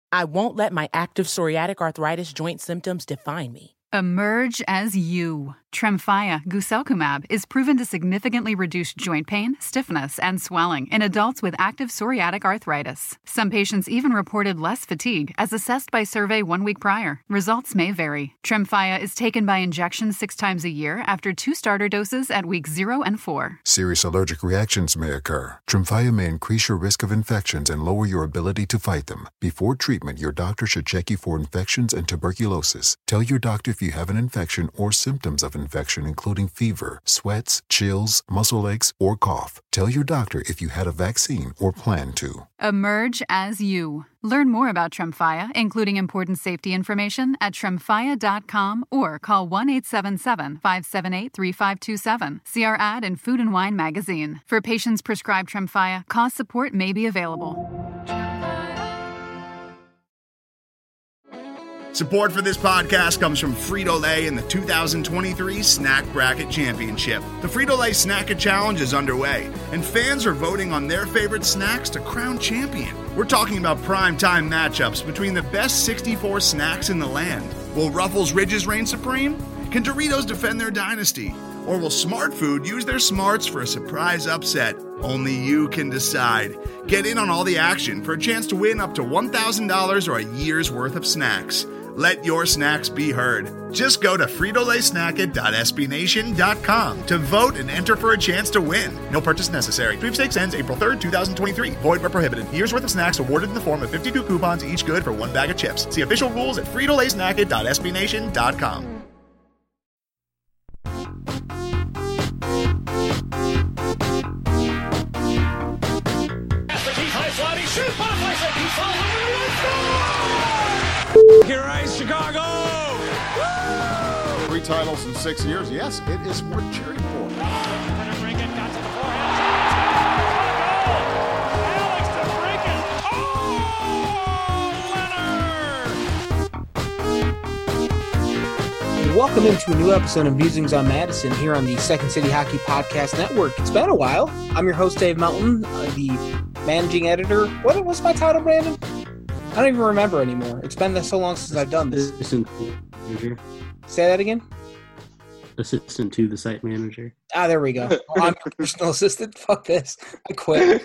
I won't let my active psoriatic arthritis joint symptoms define me. Emerge as you. Tremfya guselkumab is proven to significantly reduce joint pain, stiffness, and swelling in adults with active psoriatic arthritis. Some patients even reported less fatigue as assessed by survey 1 week prior. Results may vary. Tremfya is taken by injection 6 times a year after 2 starter doses at weeks 0 and 4. Serious allergic reactions may occur. Tremfya may increase your risk of infections and lower your ability to fight them. Before treatment, your doctor should check you for infections and tuberculosis. Tell your doctor if you have an infection or symptoms of infection, including fever, sweats, chills, muscle aches, or cough. Tell your doctor if you had a vaccine or plan to. Emerge as you. Learn more about Tremfya, including important safety information, at tremfya.com or call 1-877-578-3527. See our ad in Food and Wine magazine. For patients prescribed Tremfya, cost support may be available. Support for this podcast comes from Frito-Lay and the 2023 Snack Bracket Championship. The Frito-Lay Snack-It Challenge is underway, and fans are voting on their favorite snacks to crown champion. We're talking about prime-time matchups between the best 64 snacks in the land. Will Ruffles Ridges reign supreme? Can Doritos defend their dynasty? Or will Smart Food use their smarts for a surprise upset? Only you can decide. Get in on all the action for a chance to win up to $1,000 or a year's worth of snacks. Let your snacks be heard. Just go to fritolaysnacket.sbnation.com to vote and enter for a chance to win. No purchase necessary. Sweepstakes ends April 3rd, 2023. Void where prohibited. Year's worth of snacks awarded in the form of 52 coupons, each good for 1 bag of chips. See official rules at fritolaysnacket.sbnation.com. Here is Chicago! Woo! 3 titles in 6 years. Yes, it is worth cheering for. DeBrincat got to the forehand. Alex DeBrincat. Oh, Leonard! Welcome into a new episode of Musings on Madison here on the Second City Hockey Podcast Network. It's been a while. I'm your host, Dave Melton, the managing editor. What was my title, Brandon? I don't even remember anymore. It's been so long since I've done this. Assistant manager. Say that again? Assistant to the site manager. Ah, there we go. Oh, I'm your personal assistant. Fuck this. I quit.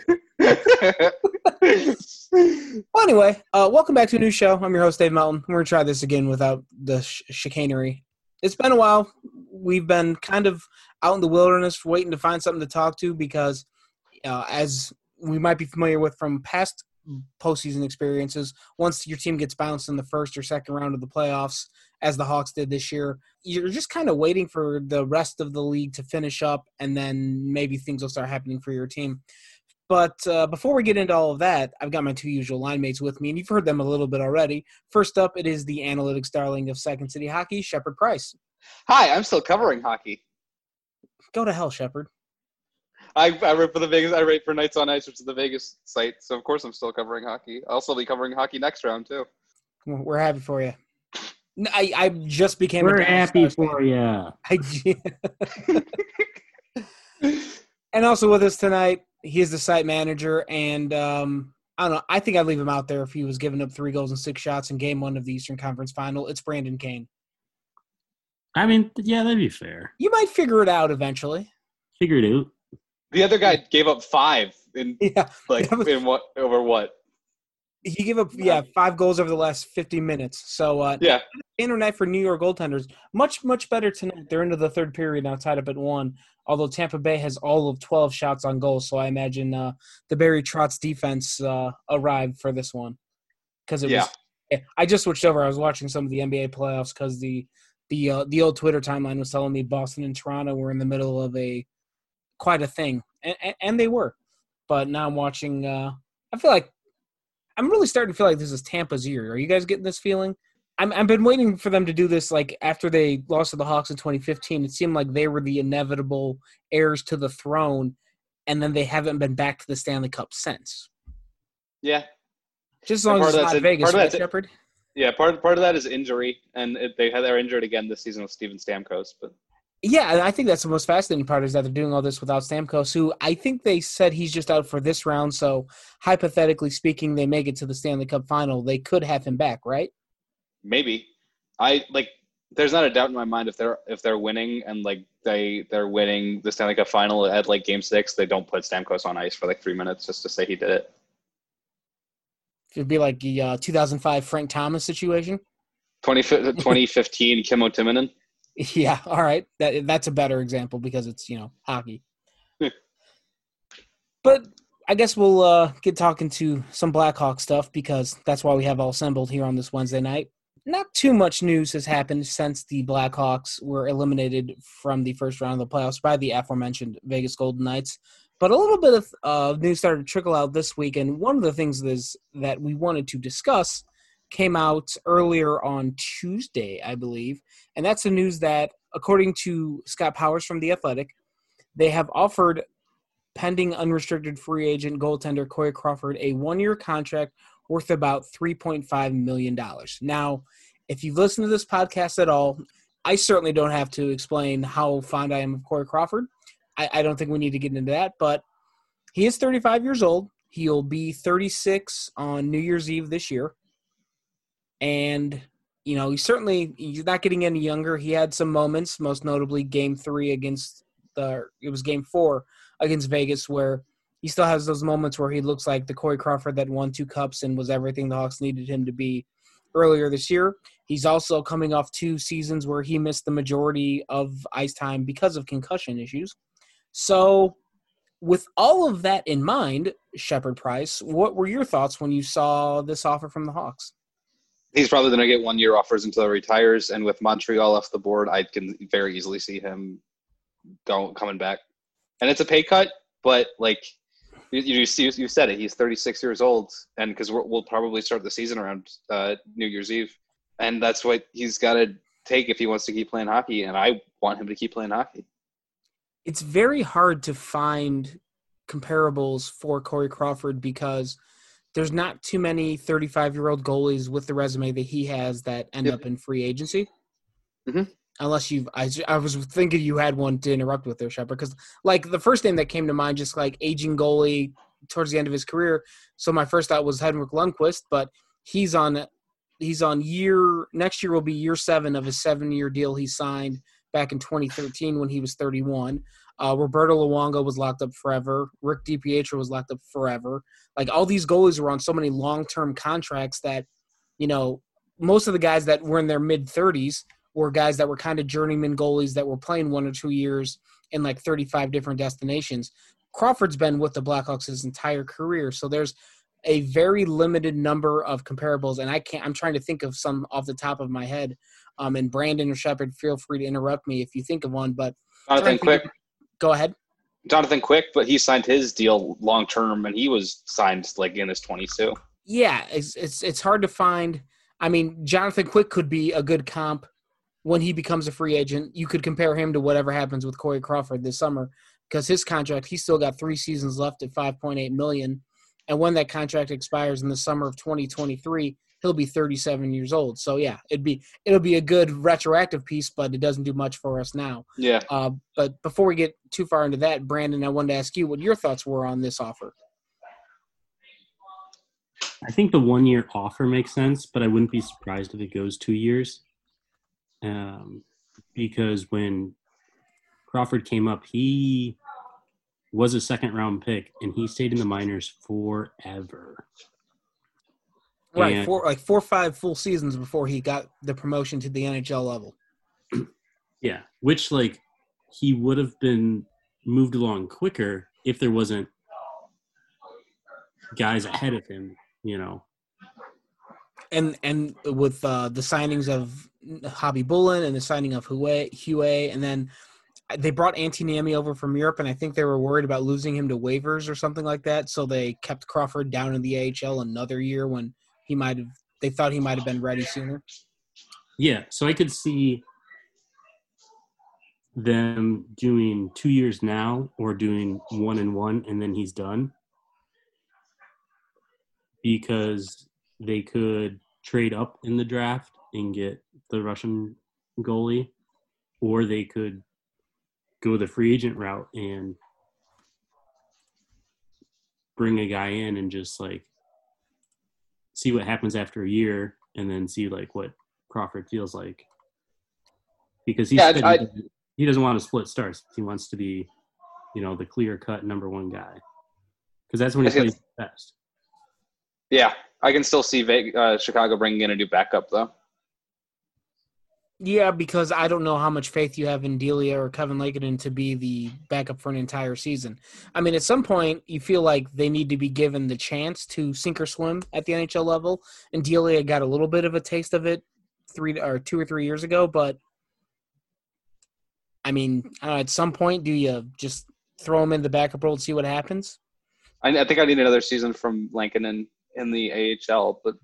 Well, anyway, welcome back to a new show. I'm your host, Dave Melton. We're going to try this again without the chicanery. It's been a while. We've been kind of out in the wilderness waiting to find something to talk to because, as we might be familiar with from past postseason experiences, once your team gets bounced in the first or second round of the playoffs, as the Hawks did this year, you're just kind of waiting for the rest of the league to finish up, and then maybe things will start happening for your team. But before we get into all of that, I've got my 2 usual line mates with me, and you've heard them a little bit already. First up, it is the analytics darling of Second City Hockey, Shepard Price. Hi, I'm still covering hockey. Go to hell, Shepard. I write for the Vegas. I write for Nights on Ice, which is the Vegas site. So of course I'm still covering hockey. I'll still be covering hockey next round too. We're happy for you. I just became. We're happy for you. And also with us tonight, he is the site manager, and I don't know. I think I'd leave him out there if he was giving up 3 goals and 6 shots in Game 1 of the Eastern Conference Final. It's Brandon Kane. I mean, yeah, that'd be fair. You might figure it out eventually. Figure it out. The other guy gave up 5 in in what over what? He gave up 5 goals over the last 50 minutes. So internet for New York goaltenders much better tonight. They're into the third period now, tied up at 1. Although Tampa Bay has all of 12 shots on goal, so I imagine the Barry Trotz defense arrived for this one because it was. I just switched over. I was watching some of the NBA playoffs because the old Twitter timeline was telling me Boston and Toronto were in the middle of quite a thing, and they were. But now I'm watching. I feel like I'm really starting to feel like this is Tampa's year. Are you guys getting this feeling? I've been waiting for them to do this. Like after they lost to the Hawks in 2015, it seemed like they were the inevitable heirs to the throne, and then they haven't been back to the Stanley Cup since. Yeah, just as long as it's not Vegas, right, Shepard? Yeah, part of that is injury, and they're injured again this season with Steven Stamkos. But Yeah, and I think that's the most fascinating part is that they're doing all this without Stamkos, who I think they said he's just out for this round. So hypothetically speaking, they make it to the Stanley Cup final. They could have him back, right? Maybe. There's not a doubt in my mind if they're winning and like they're winning the Stanley Cup final at like Game 6, they don't put Stamkos on ice for like 3 minutes just to say he did it. It'd be like the 2005 Frank Thomas situation. 2015 Kimmo Timonen. Yeah, all right. That's a better example because it's, hockey. But I guess we'll get talking to some Blackhawk stuff because that's why we have all assembled here on this Wednesday night. Not too much news has happened since the Blackhawks were eliminated from the first round of the playoffs by the aforementioned Vegas Golden Knights. But a little bit of news started to trickle out this week, and one of the things that we wanted to discuss came out earlier on Tuesday, I believe, and that's the news that, according to Scott Powers from The Athletic, they have offered pending unrestricted free agent goaltender Corey Crawford a 1-year contract worth about $3.5 million. Now, if you've listened to this podcast at all, I certainly don't have to explain how fond I am of Corey Crawford. I don't think we need to get into that, but he is 35 years old. He'll be 36 on New Year's Eve this year. And, he's not getting any younger. He had some moments, most notably Game 4 against Vegas, where he still has those moments where he looks like the Corey Crawford that won 2 cups and was everything the Hawks needed him to be earlier this year. He's also coming off 2 seasons where he missed the majority of ice time because of concussion issues. So with all of that in mind, Shepard Price, what were your thoughts when you saw this offer from the Hawks? He's probably going to get 1-year offers until he retires, and with Montreal off the board, I can very easily see him coming back. And it's a pay cut, but like you said it, he's 36 years old, and because we'll probably start the season around New Year's Eve, and that's what he's got to take if he wants to keep playing hockey, and I want him to keep playing hockey. It's very hard to find comparables for Corey Crawford because there's not too many 35-year-old goalies with the resume that he has that end up in free agency. Mm-hmm. Unless I was thinking you had one to interrupt with there, Shepard, because like the first name that came to mind, just like aging goalie towards the end of his career. So my first thought was Henrik Lundqvist, but he's on next year will be year 7 of his 7-year deal he signed back in 2013 when he was 31. Roberto Luongo was locked up forever. Rick DiPietro was locked up forever. Like all these goalies were on so many long-term contracts that, most of the guys that were in their mid-30s were guys that were kind of journeyman goalies that were playing 1 or 2 years in like 35 different destinations. Crawford's been with the Blackhawks his entire career, so there's a very limited number of comparables, and I'm trying to think of some off the top of my head. And Brandon or Shepard, feel free to interrupt me if you think of one. But Jonathan Quick. Go ahead. Jonathan Quick, but he signed his deal long term, and he was signed like in his 20s too. Yeah, it's hard to find. I mean, Jonathan Quick could be a good comp when he becomes a free agent. You could compare him to whatever happens with Corey Crawford this summer because his contract, he's still got 3 seasons left at $5.8 million. And when that contract expires in the summer of 2023, he'll be 37 years old. So yeah, it'll be a good retroactive piece, but it doesn't do much for us now. Yeah. But before we get too far into that, Brandon, I wanted to ask you what your thoughts were on this offer. I think the 1-year offer makes sense, but I wouldn't be surprised if it goes 2 years. Because when Crawford came up, he was a second-round pick, and he stayed in the minors forever. Right, and 4 or 5 full seasons before he got the promotion to the NHL level. Yeah, which, he would have been moved along quicker if there wasn't guys ahead of him, And with the signings of Hobby Bullen and the signing of Huey, and then they brought Antti Niemi over from Europe, and I think they were worried about losing him to waivers or something like that, so they kept Crawford down in the AHL another year when they thought he might have been ready sooner. Yeah, so I could see them doing 2 years now or doing 1 and 1 and then he's done, because they could trade up in the draft and get the Russian goalie, or they could go the free agent route and bring a guy in and just like see what happens after a year and then see like what Crawford feels like. Because he doesn't want to split starts. He wants to be, the clear-cut number one guy. Because that's when he plays best. Yeah, I can still see Chicago bringing in a new backup, though. Yeah, because I don't know how much faith you have in Delia or Kevin Lankinen to be the backup for an entire season. I mean, at some point, you feel like they need to be given the chance to sink or swim at the NHL level. And Delia got a little bit of a taste of it 2 or 3 years ago. But, I mean, at some point, do you just throw him in the backup role and see what happens? I think I need another season from Lankinen in the AHL, but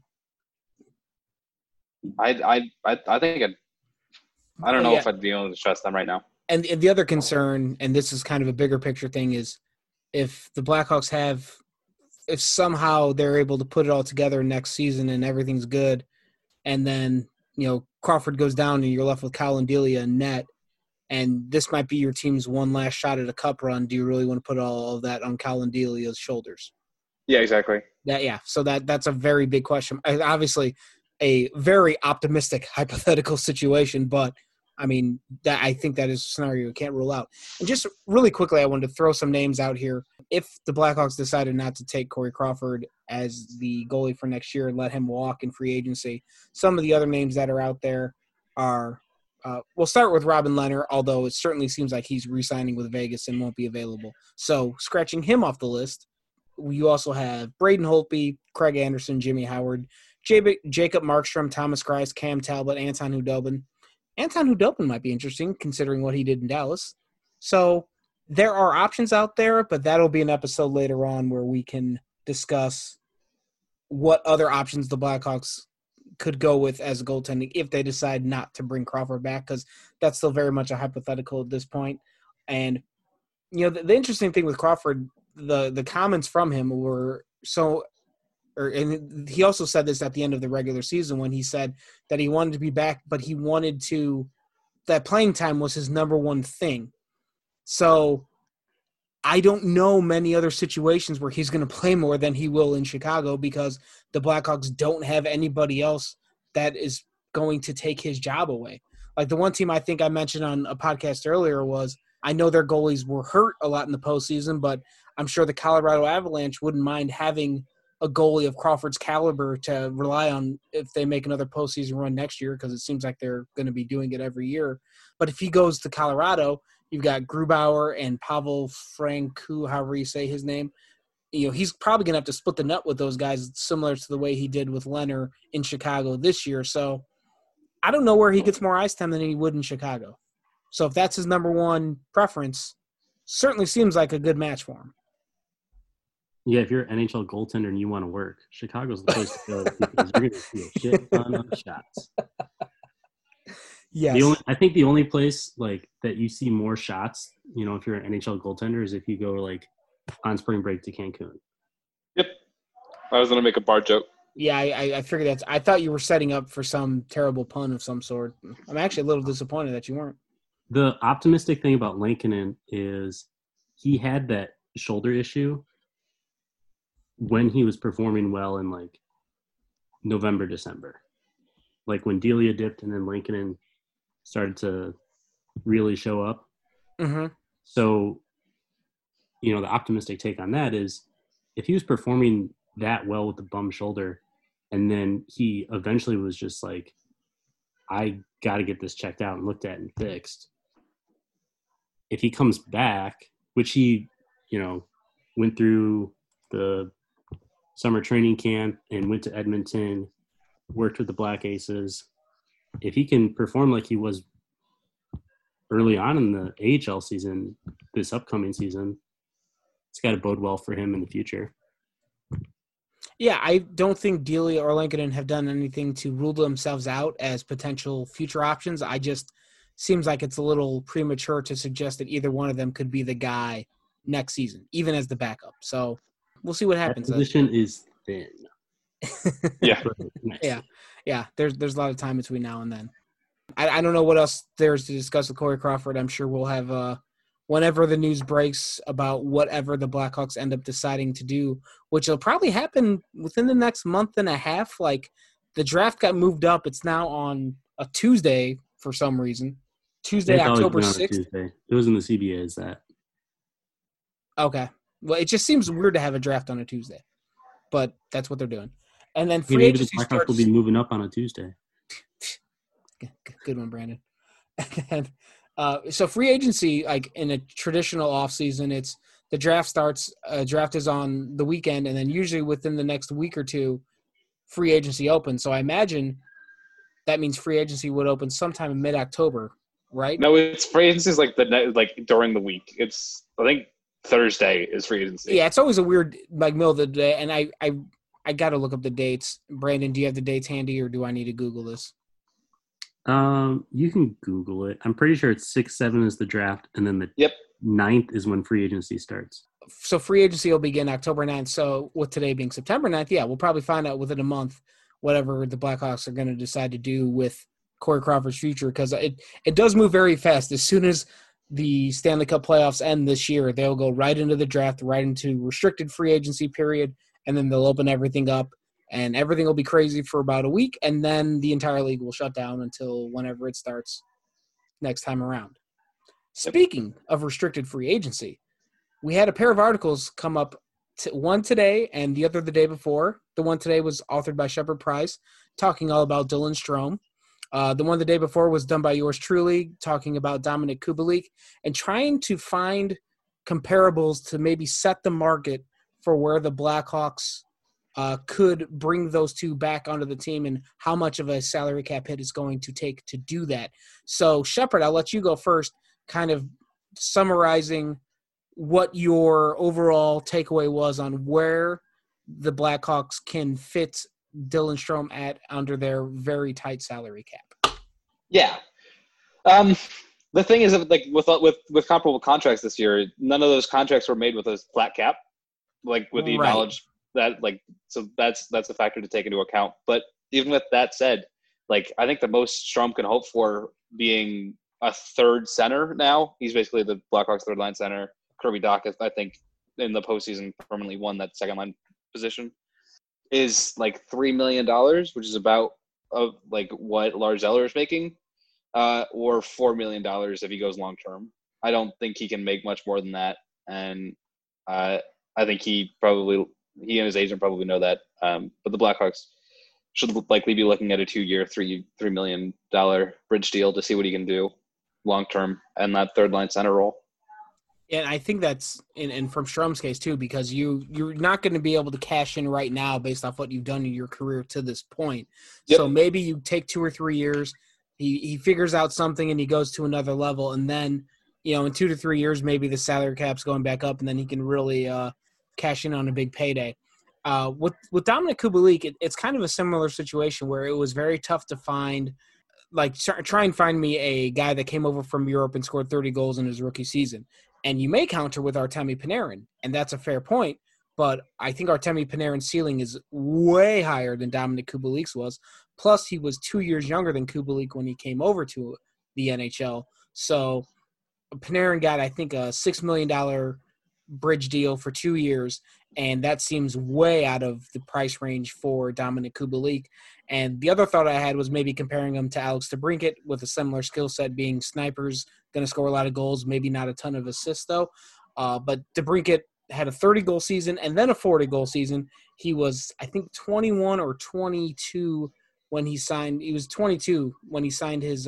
I think I don't know if I'd be able to trust them right now. And the other concern, and this is kind of a bigger picture thing, is if the Blackhawks if somehow they're able to put it all together next season and everything's good, and then, Crawford goes down and you're left with Colin Delia and net, and this might be your team's one last shot at a cup run, do you really want to put all of that on Colin Delia's shoulders? Yeah, exactly. So that's a very big question. Obviously, a very optimistic hypothetical situation, but I mean, I think that is a scenario you can't rule out. And just really quickly, I wanted to throw some names out here. If the Blackhawks decided not to take Corey Crawford as the goalie for next year and let him walk in free agency, some of the other names that are out there are we'll start with Robin Lehner, although it certainly seems like he's re-signing with Vegas and won't be available. So scratching him off the list, you also have Braden Holtby, Craig Anderson, Jimmy Howard, Jacob Markstrom, Thomas Greiss, Cam Talbot, Anton Hudobin. Anton Hudobin might be interesting considering what he did in Dallas. So there are options out there, but that'll be an episode later on where we can discuss what other options the Blackhawks could go with as a goaltending if they decide not to bring Crawford back, because that's still very much a hypothetical at this point. And, the interesting thing with Crawford, the comments from him were and he also said this at the end of the regular season when he said that he wanted to be back, but he wanted that playing time was his number one thing. So I don't know many other situations where he's going to play more than he will in Chicago because the Blackhawks don't have anybody else that is going to take his job away. Like the one team I think I mentioned on a podcast earlier was, I know their goalies were hurt a lot in the postseason, but I'm sure the Colorado Avalanche wouldn't mind having a goalie of Crawford's caliber to rely on if they make another postseason run next year, because it seems like they're going to be doing it every year. But if he goes to Colorado, you've got Grubauer and Pavel Francouz, however you say his name. He's probably going to have to split the nut with those guys, similar to the way he did with Lehner in Chicago this year. So I don't know where he gets more ice time than he would in Chicago. So if that's his number one preference, certainly seems like a good match for him. Yeah, if you're an NHL goaltender and you want to work, Chicago's the place to go because you're going to see a shit ton of shots. Yes. I think the only place like that you see more shots, if you're an NHL goaltender, is if you go like on spring break to Cancun. Yep. I was going to make a bar joke. Yeah, I figured I thought you were setting up for some terrible pun of some sort. I'm actually a little disappointed that you weren't. The optimistic thing about Lankinen is he had that shoulder issue when he was performing well in like November, December. Like when Delia dipped and then Lankinen started to really show up. Mm-hmm. So, the optimistic take on that is if he was performing that well with the bum shoulder and then he eventually was just like, I got to get this checked out and looked at and fixed. If he comes back, which he, went through the summer training camp and went to Edmonton, worked with the Black Aces. If he can perform like he was early on in the AHL season, this upcoming season, it's got to bode well for him in the future. Yeah, I don't think Delia or Lankinen have done anything to rule themselves out as potential future options. I just seems like it's a little premature to suggest that either one of them could be the guy next season, even as the backup. So we'll see what happens. That position is thin. Yeah. Yeah. There's a lot of time between now and then. I don't know what else there's to discuss with Corey Crawford. I'm sure we'll have whenever the news breaks about whatever the Blackhawks end up deciding to do, which will probably happen within the next month and a half. Like, the draft got moved up. It's now on a Tuesday for some reason. Tuesday, October 6th. Tuesday. It was in the CBA, is that? Okay. Well, it just seems weird to have a draft on a Tuesday, but that's what they're doing. And then free maybe agency the Blackhawks will be moving up on a Tuesday. Good one, Brandon. And, so free agency, like in a traditional offseason, it's the draft starts. Draft is on the weekend, and then usually within the next week or two, free agency opens. So I imagine that means free agency would open sometime in mid-October, right? No, it's free agency is like during the week. It's I think Thursday is free agency. Yeah, it's always a weird middle of the day, and I got to look up the dates. Brandon, do you have the dates handy, or do I need to Google this? You can Google it. I'm pretty sure it's 6-7 is the draft, and then the 9th is when free agency starts. So free agency will begin October 9th. So with today being September 9th, yeah, we'll probably find out within a month whatever the Blackhawks are going to decide to do with Corey Crawford's future, because it does move very fast. As soon as the Stanley Cup playoffs end this year, they'll go right into the draft, right into restricted free agency period, and then they'll open everything up. And everything will be crazy for about a week, and then the entire league will shut down until whenever it starts next time around. Speaking of restricted free agency, we had a pair of articles come up, one today and the other the day before. The one today was authored by Shepard Price, talking all about Dylan Strome. The one the day before was done by yours truly, talking about Dominik Kubalik, and trying to find comparables to maybe set the market for where the Blackhawks could bring those two back onto the team and how much of a salary cap hit is going to take to do that. So, Shepard, I'll let you go first, kind of summarizing what your overall takeaway was on where the Blackhawks can fit Dylan Strome at under their very tight salary cap. Yeah. The thing is, like with comparable contracts this year, none of those contracts were made with a flat cap, like with the knowledge that so that's a factor to take into account. But even with that said, like, I think the most Strome can hope for being a third center now. He's basically the Blackhawks third line center. Kirby Dach, I think, in the postseason permanently won that second line position, is like $3 million, which is about like what Lars Eller is making, or $4 million if he goes long term. I don't think he can make much more than that, and I think he and his agent probably know that. But the Blackhawks should likely be looking at a 2-year, $3 million bridge deal to see what he can do long term and that third line center role. And I think that's and from Strome's case too, because you're not going to be able to cash in right now based off what you've done in your career to this point. Yep. So maybe you take 2 or 3 years, he figures out something and he goes to another level, and then in 2 to 3 years maybe the salary cap's going back up, and then he can really cash in on a big payday. With Dominik Kubalik, it's kind of a similar situation where it was very tough to find. Like, try and find me a guy that came over from Europe and scored 30 goals in his rookie season. And you may counter with Artemi Panarin, and that's a fair point, but I think Artemi Panarin's ceiling is way higher than Dominik Kubalik's was. Plus, he was 2 years younger than Kubalik when he came over to the NHL. So Panarin got, I think, a $6 million bridge deal for 2 years, and that seems way out of the price range for Dominik Kubalik. And the other thought I had was maybe comparing him to Alex DeBrincat with a similar skill set, being snipers, going to score a lot of goals, maybe not a ton of assists though. But DeBrincat had a 30-goal season and then a 40-goal season. He was, I think, 21 or 22 when he signed. He was 22 when he signed his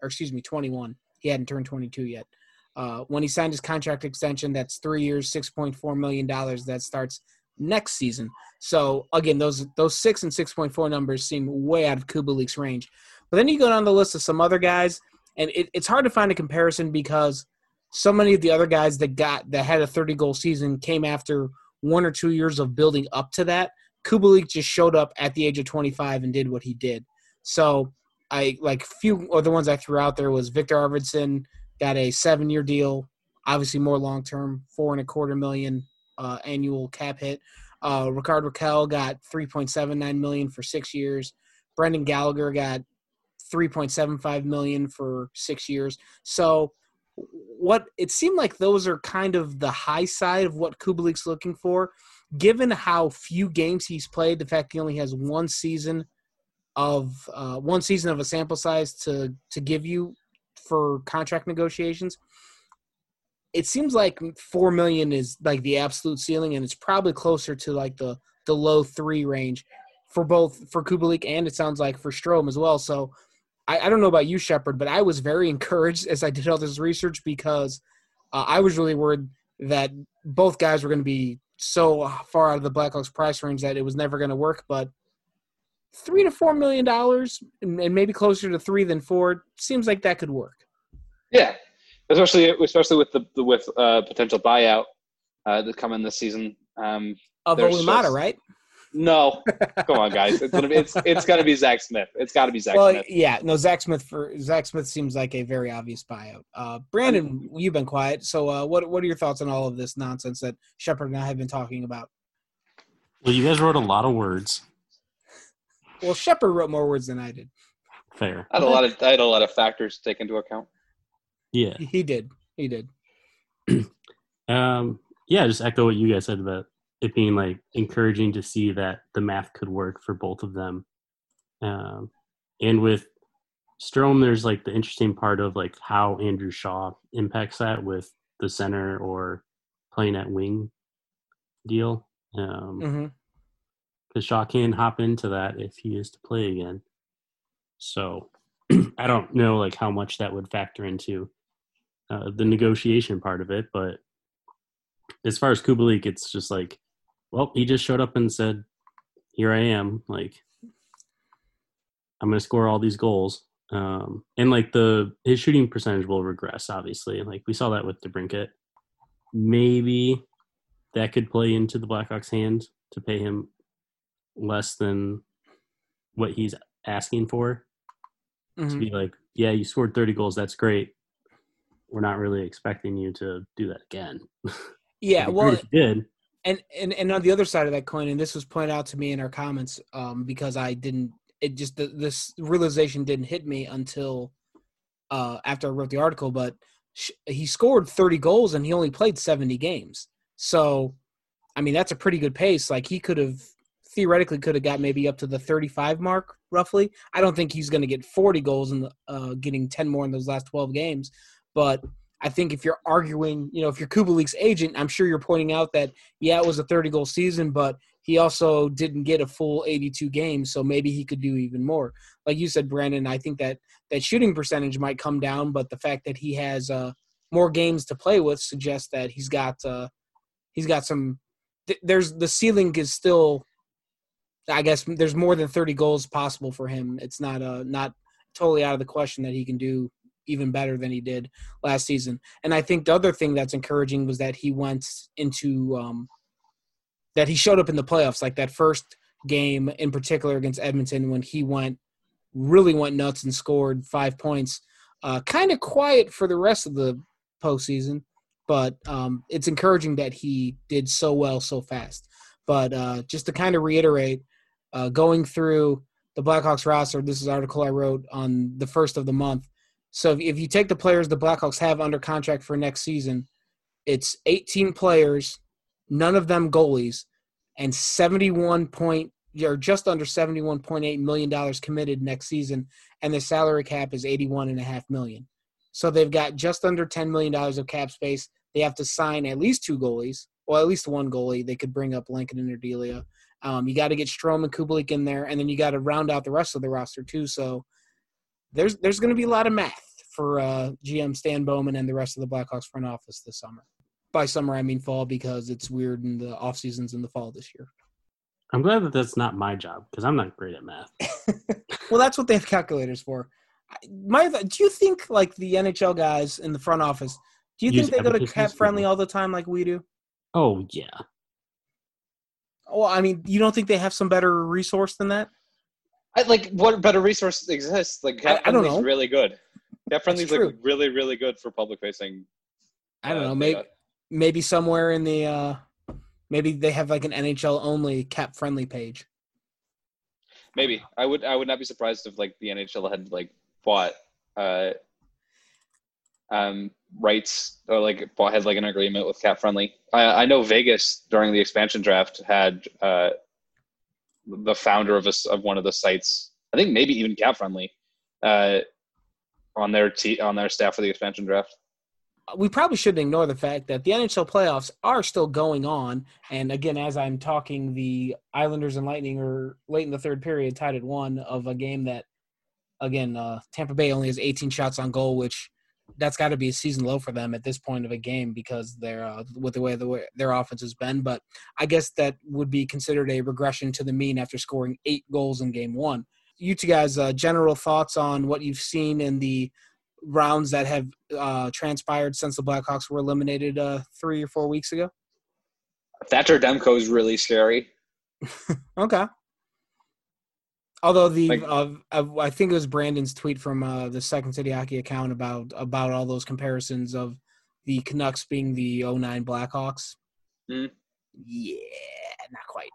21. He hadn't turned 22 yet. When he signed his contract extension, that's 3 years, $6.4 million. That starts next season. So again, those 6 and 6.4 numbers seem way out of Kubalik's range. But then you go down the list of some other guys, and it's hard to find a comparison because so many of the other guys that had a 30-goal season came after 1 or 2 years of building up to that. Kubalik just showed up at the age of 25 and did what he did. So few of the ones I threw out there was Victor Arvidsson got a 7-year deal, obviously more long-term, $4.25 million annual cap hit. Rickard Rakell got $3.79 million for 6 years. Brendan Gallagher got $3.75 million for 6 years. So what it seemed like those are kind of the high side of what Kubalik's looking for, given how few games he's played. The fact he only has one season of a sample size to give you for contract negotiations. It seems like $4 million is like the absolute ceiling, and it's probably closer to like the low 3 range for Kubalik, and it sounds like for Strome as well. So I don't know about you, Shepard, but I was very encouraged as I did all this research because I was really worried that both guys were going to be so far out of the Blackhawks price range that it was never going to work. But $3 to $4 million, and maybe closer to 3 than 4, seems like that could work. Yeah, especially with the potential buyout that's coming this season. Of Olimata, right? No, come on, guys. It's gonna be Zach Smith. It's got to be Zach Smith. Yeah, no, Zach Smith seems like a very obvious buyout. Brandon, you've been quiet, so what are your thoughts on all of this nonsense that Shepard and I have been talking about? Well, you guys wrote a lot of words. Well, Shepard wrote more words than I did. Fair. I had a lot of factors to take into account. Yeah, he did. Yeah, just echo what you guys said about it being like encouraging to see that the math could work for both of them. And with Strome, there's like the interesting part of like how Andrew Shaw impacts that with the center or playing at wing deal. Because Shaw can hop into that if he is to play again. So I don't know like how much that would factor into the negotiation part of it, but as far as Kubalik, it's just like, well, he just showed up and said, here I am. Like, I'm going to score all these goals. And like his shooting percentage will regress, obviously. And like we saw that with DeBrincat. Maybe that could play into the Blackhawks' hand to pay him less than what he's asking for. To be like, yeah, you scored 30 goals. That's great. We're not really expecting you to do that again. Yeah, well, if you did. And on the other side of that coin, and this was pointed out to me in our comments, because this realization didn't hit me until after I wrote the article, but he scored 30 goals and he only played 70 games. So, I mean, that's a pretty good pace. Like he theoretically could have got maybe up to the 35 mark, roughly. I don't think he's going to get 40 goals and getting 10 more in those last 12 games. But I think if you're arguing, if you're Kubalik's agent, I'm sure you're pointing out that, yeah, it was a 30-goal season, but he also didn't get a full 82 games, so maybe he could do even more. Like you said, Brandon, I think that shooting percentage might come down, but the fact that he has more games to play with suggests that he's got some – the ceiling is still – I guess there's more than 30 goals possible for him. It's not totally out of the question that he can do even better than he did last season. And I think the other thing that's encouraging was that he went into that he showed up in the playoffs, like that first game in particular against Edmonton when he really went nuts and scored 5 points. Kind of quiet for the rest of the postseason, but it's encouraging that he did so well so fast. But just to kind of reiterate, going through the Blackhawks roster, this is an article I wrote on the first of the month. So if you take the players the Blackhawks have under contract for next season, it's 18 players, none of them goalies, and just under $71.8 million committed next season, and the salary cap is $81.5 million. So they've got just under $10 million of cap space. They have to sign at least 2 goalies, well, at least one goalie. They could bring up Lincoln and Ardelia. You got to get Strome and Kubalik in there, and then you got to round out the rest of the roster too. So there's going to be a lot of math for GM Stan Bowman and the rest of the Blackhawks front office this summer. By summer, I mean fall, because it's weird in the off seasons in the fall this year. I'm glad that that's not my job because I'm not great at math. Well, that's what they have calculators for. Do you think like the NHL guys in the front office, do you think they go to cap friendly all the time like we do? Oh, yeah. Well, I mean, you don't think they have some better resource than that? What better resource exists? Like, cap friendly is really good. Cap friendly is like really, really good for public facing. I don't know. Maybe somewhere in the maybe they have like an NHL only cap friendly page. Maybe I would not be surprised if like the NHL had like bought rights or like had like an agreement with Cap Friendly. I know Vegas during the expansion draft had the founder of one of the sites, I think maybe even Cap Friendly, on their staff for the expansion draft. We probably shouldn't ignore the fact that the NHL playoffs are still going on. And again, as I'm talking, the Islanders and Lightning are late in the third period, tied at 1 of a game that, again, Tampa Bay only has 18 shots on goal, which that's got to be a season low for them at this point of a game because they're with the way their offense has been. But I guess that would be considered a regression to the mean after scoring 8 goals in game 1. You two guys, general thoughts on what you've seen in the rounds that have transpired since the Blackhawks were eliminated 3 or 4 weeks ago? Thatcher Demko is really scary. Okay. Although I think it was Brandon's tweet from the Second City Hockey account about all those comparisons of the Canucks being the 09 Blackhawks. Mm. Yeah, not quite.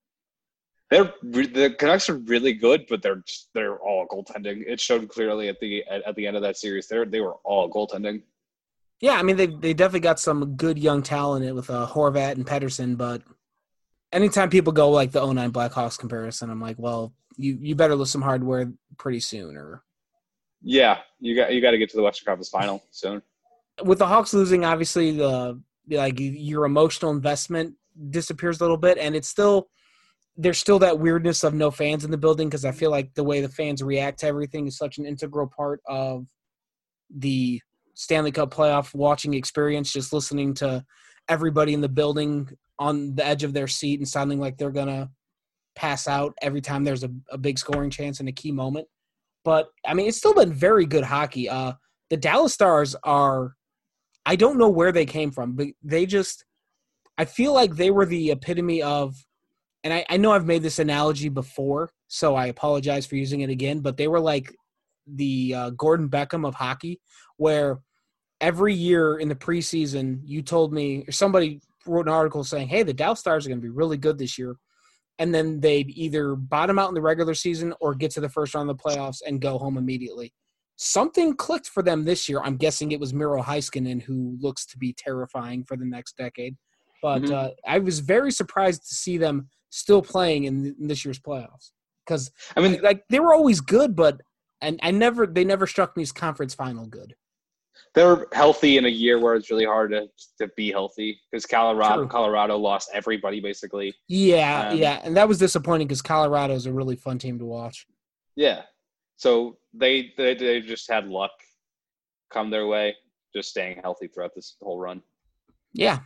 The Canucks are really good, but they're all goaltending. It showed clearly at the end of that series. They were all goaltending. Yeah, I mean they definitely got some good young talent with Horvat and Pettersson, but anytime people go like the 09 Blackhawks comparison, I'm like, well, you better list some hardware pretty soon, or yeah, you got to get to the Western Conference Final soon. With the Hawks losing, obviously your emotional investment disappears a little bit, and there's still that weirdness of no fans in the building because I feel like the way the fans react to everything is such an integral part of the Stanley Cup playoff watching experience, just listening to everybody in the building on the edge of their seat and sounding like they're going to pass out every time there's a big scoring chance in a key moment. But, I mean, it's still been very good hockey. The Dallas Stars I don't know where they came from, but I feel like they were the epitome of, and I know I've made this analogy before, so I apologize for using it again, but they were like the Gordon Beckham of hockey, where every year in the preseason you told me, or somebody wrote an article saying, hey, the Dallas Stars are going to be really good this year, and then they'd either bottom out in the regular season or get to the first round of the playoffs and go home immediately. Something clicked for them this year. I'm guessing it was Miro Heiskanen, who looks to be terrifying for the next decade. But I was very surprised to see them still playing in this year's playoffs, because I mean, like, they were always good, but they never struck me as conference final good. They were healthy in a year where it's really hard to be healthy because Colorado lost everybody basically. Yeah, and that was disappointing because Colorado is a really fun team to watch. Yeah, so they just had luck come their way, just staying healthy throughout this whole run. Yeah.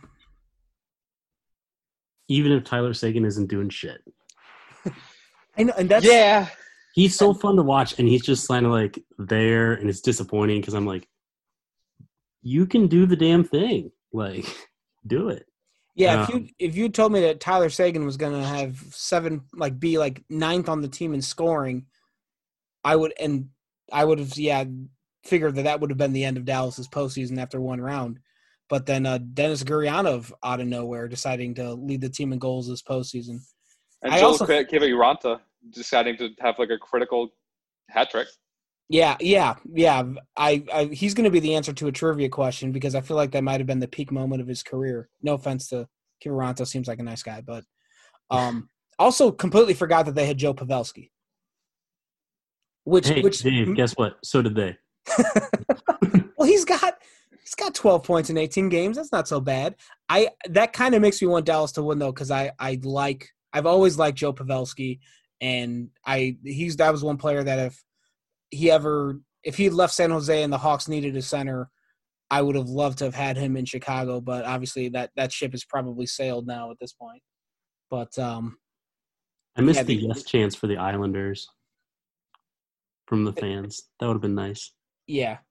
Even if Tyler Seguin isn't doing shit. I know, and he's so fun to watch, and he's just kind of like there, and it's disappointing because I'm like, you can do the damn thing, like, do it. Yeah, if you told me that Tyler Seguin was going to have 7, like, be like 9th on the team in scoring, I would have figured that would have been the end of Dallas's postseason after one round. But then Denis Gurianov out of nowhere deciding to lead the team in goals this postseason. And Joel Kiviranta deciding to have like a critical hat trick. Yeah. He's going to be the answer to a trivia question because I feel like that might have been the peak moment of his career. No offense to Kiviranta, seems like a nice guy, but also completely forgot that they had Joe Pavelski. Which Dave, guess what? So did they. Well, he's got 12 points in 18 games. That's not so bad. That kind of makes me want Dallas to win though, because I've always liked Joe Pavelski, and that was one player that if he had left San Jose and the Hawks needed a center, I would have loved to have had him in Chicago. But obviously that ship has probably sailed now at this point. But I missed the yes chance for the Islanders from the fans. That would have been nice. Yeah.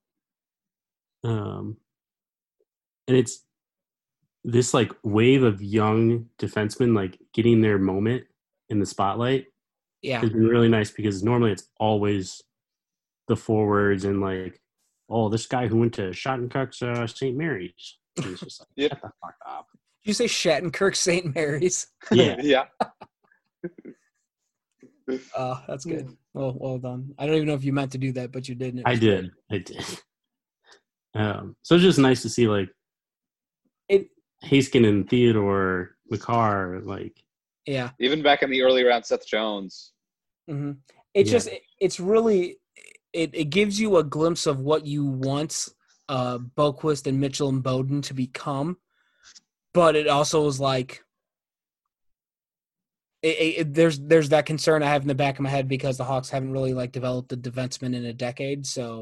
And it's this like wave of young defensemen like getting their moment in the spotlight. Yeah, has been really nice because normally it's always the forwards and like, oh, this guy who went to Shattenkirk's St. Mary's. And it's just like, shut the fuck up. Did you say Shattenkirk St. Mary's? Yeah. Yeah. That's good. Well done. I don't even know if you meant to do that, but you didn't. I did. So it's just nice to see like Haskin and Theodore, McCarr, like even back in the early round, Seth Jones. Mm-hmm. It's really it gives you a glimpse of what you want Boquist and Mitchell and Bowden to become, but it also is like there's that concern I have in the back of my head because the Hawks haven't really like developed a defenseman in a decade, so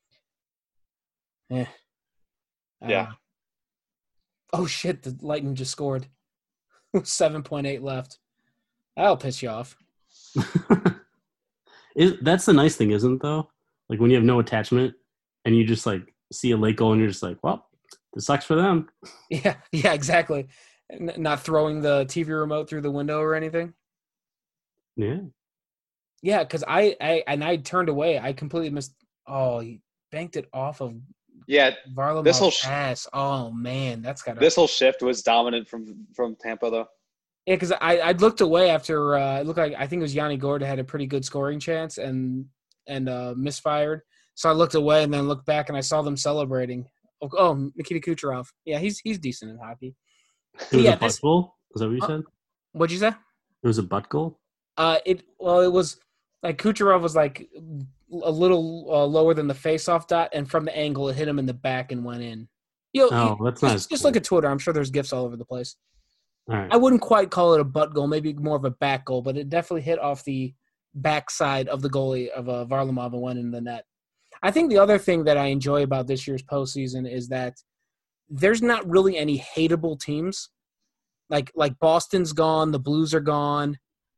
oh shit, the Lightning just scored. 7.8 left. That'll piss you off. That's the nice thing, isn't it, though? Like when you have no attachment and you just like see a late goal and you're just like, well, this sucks for them. Yeah, exactly. Not throwing the TV remote through the window or anything. Yeah. Yeah, because I turned away. I completely missed. Oh, he banked it off of. Yeah, Varlamov's ass. Oh man, that's got. This whole shift was dominant from Tampa though. Yeah, because I looked away after it looked like I think it was Yanni Gourde had a pretty good scoring chance and misfired. So I looked away and then looked back and I saw them celebrating. Oh, Nikita Kucherov. Yeah, he's decent in hockey. It was a butt goal? Is that what you said? What'd you say? It was a butt goal? It was like Kucherov was like a little lower than the face-off dot, and from the angle it hit him in the back and went in. That's nice. Just look at Twitter. I'm sure there's GIFs all over the place. All right. I wouldn't quite call it a butt goal, maybe more of a back goal, but it definitely hit off the backside of the goalie of Varlamov and went in the net. I think the other thing that I enjoy about this year's postseason is that there's not really any hateable teams. Like Boston's gone, the Blues are gone.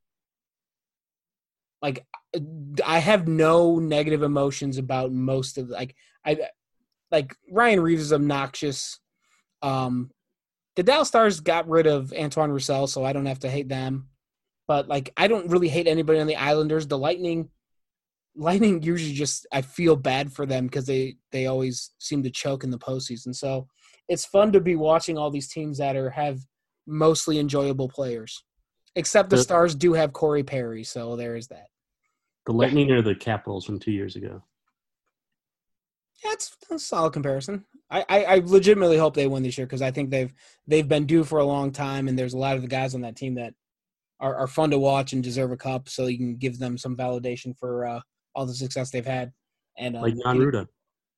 Like I have no negative emotions about most of Ryan Reeves is obnoxious. The Dallas Stars got rid of Antoine Roussel, so I don't have to hate them. But like I don't really hate anybody on the Islanders. The Lightning usually just I feel bad for them because they always seem to choke in the postseason. So it's fun to be watching all these teams that have mostly enjoyable players. Except the Stars do have Corey Perry, so there is that. The Lightning are the Capitals from 2 years ago. That's a solid comparison. I legitimately hope they win this year because I think they've been due for a long time, and there's a lot of the guys on that team that are fun to watch and deserve a cup, so you can give them some validation for all the success they've had. And like Jan Ruda.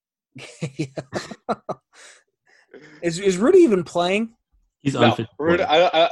Is Rudy even playing? He's unfit. Ruda, I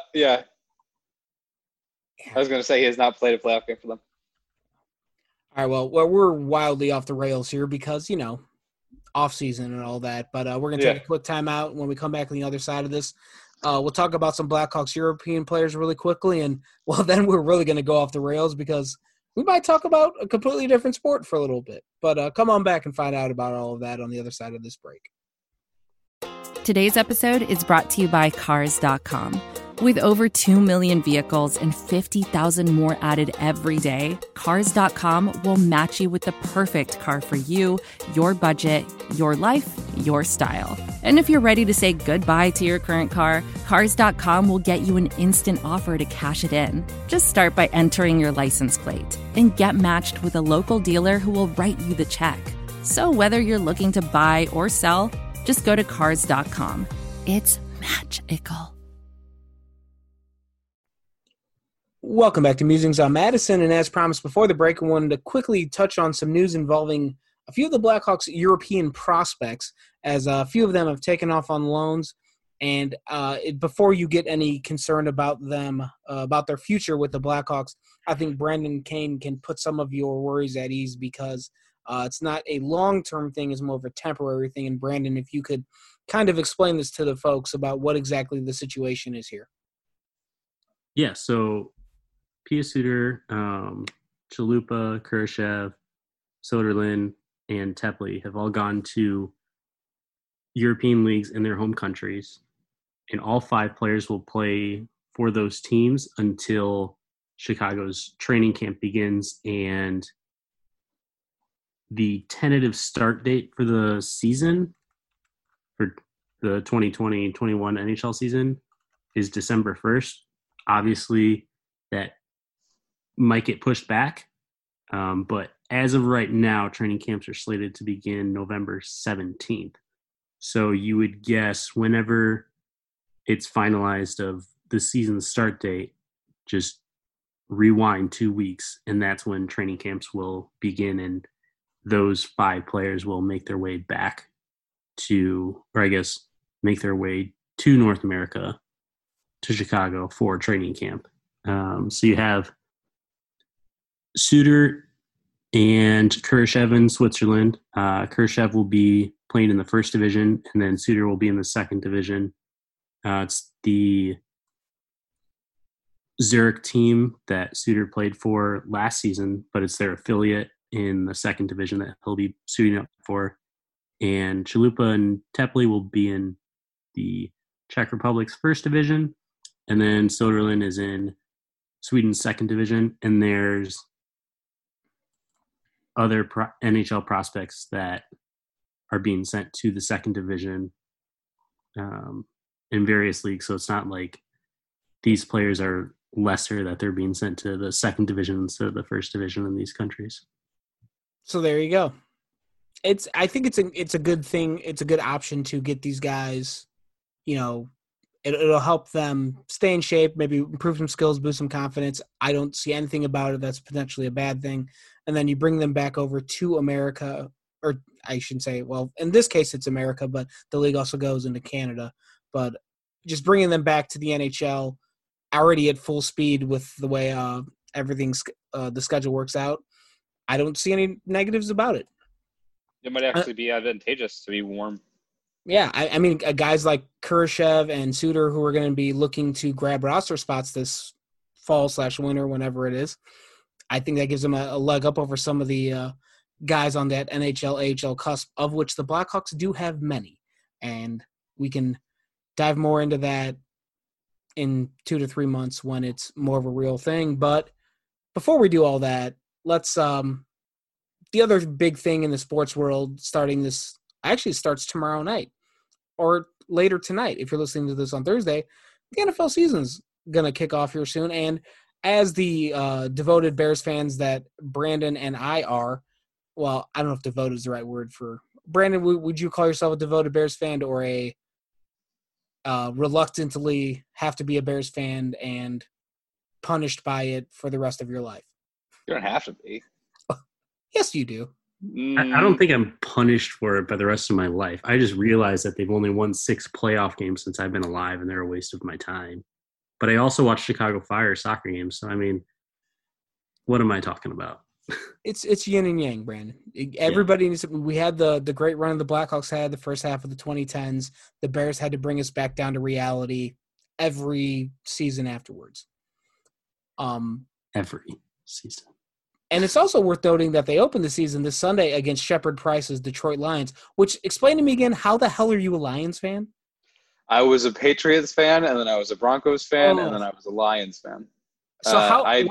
was going to say he has not played a playoff game for them. All right, well, we're wildly off the rails here because, off season and all that. But we're going to take a quick time out. When we come back on the other side of this, we'll talk about some Blackhawks European players really quickly. And, well, then we're really going to go off the rails because we might talk about a completely different sport for a little bit. But come on back and find out about all of that on the other side of this break. Today's episode is brought to you by Cars.com. With over 2 million vehicles and 50,000 more added every day, Cars.com will match you with the perfect car for you, your budget, your life, your style. And if you're ready to say goodbye to your current car, Cars.com will get you an instant offer to cash it in. Just start by entering your license plate and get matched with a local dealer who will write you the check. So whether you're looking to buy or sell, just go to Cars.com. It's magical. Welcome back to Musings on Madison, and as promised before the break, I wanted to quickly touch on some news involving a few of the Blackhawks' European prospects, as a few of them have taken off on loans, and before you get any concern about them, about their future with the Blackhawks, I think Brandon Kane can put some of your worries at ease because it's not a long-term thing, it's more of a temporary thing, and Brandon, if you could kind of explain this to the folks about what exactly the situation is here. Yeah, so Pia Suter, Chalupa, Kurashev, Soderlin, and Tepley have all gone to European leagues in their home countries, and all 5 players will play for those teams until Chicago's training camp begins, and the tentative start date for the season, for the 2020-21 NHL season, is December 1st. Obviously, that might get pushed back, but as of right now, training camps are slated to begin November 17th. So you would guess whenever it's finalized of the season start date, just rewind 2 weeks, and that's when training camps will begin, and those 5 players will make their way back to, or I guess make their way to North America, to Chicago for training camp. So you have Suter and Khrushchev in Switzerland. Khrushchev will be playing in the first division, and then Suter will be in the second division. It's the Zurich team that Suter played for last season, but it's their affiliate in the second division that he'll be suiting up for. And Chalupa and Tepley will be in the Czech Republic's first division, and then Soderlund is in Sweden's second division. And there's other NHL prospects that are being sent to the second division in various leagues. So it's not like these players are lesser that they're being sent to the second division instead of the first division in these countries. So there you go. I think it's a good thing. It's a good option to get these guys, it'll help them stay in shape, maybe improve some skills, boost some confidence. I don't see anything about it that's potentially a bad thing. And then you bring them back over to America, or I shouldn't say, well, in this case it's America, but the league also goes into Canada. But just bringing them back to the NHL already at full speed with the way everything's the schedule works out, I don't see any negatives about it. It might actually be advantageous to be warm. Yeah, I mean, guys like Khrushchev and Suter who are going to be looking to grab roster spots this fall/winter, whenever it is, I think that gives them a leg up over some of the guys on that NHL, AHL cusp, of which the Blackhawks do have many. And we can dive more into that in 2 to 3 months when it's more of a real thing. But before we do all that, let's the other big thing in the sports world starts tomorrow night or later tonight. If you're listening to this on Thursday, the NFL season's going to kick off here soon. And as the devoted Bears fans that Brandon and I are, well, I don't know if devoted is the right word for Brandon. Would you call yourself a devoted Bears fan or a reluctantly have to be a Bears fan and punished by it for the rest of your life? You don't have to be. Yes, you do. I don't think I'm punished for it by the rest of my life. I just realized that they've only won 6 playoff games since I've been alive, and they're a waste of my time. But I also watch Chicago Fire soccer games, so I mean, what am I talking about? It's yin and yang, Brandon. Everybody needs to, we had the great run the Blackhawks had the first half of the 2010s. The Bears had to bring us back down to reality every season afterwards. Every season. And it's also worth noting that they opened the season this Sunday against Shepherd Price's Detroit Lions, which, explain to me again, how the hell are you a Lions fan? I was a Patriots fan, and then I was a Broncos fan, and then I was a Lions fan. So I'm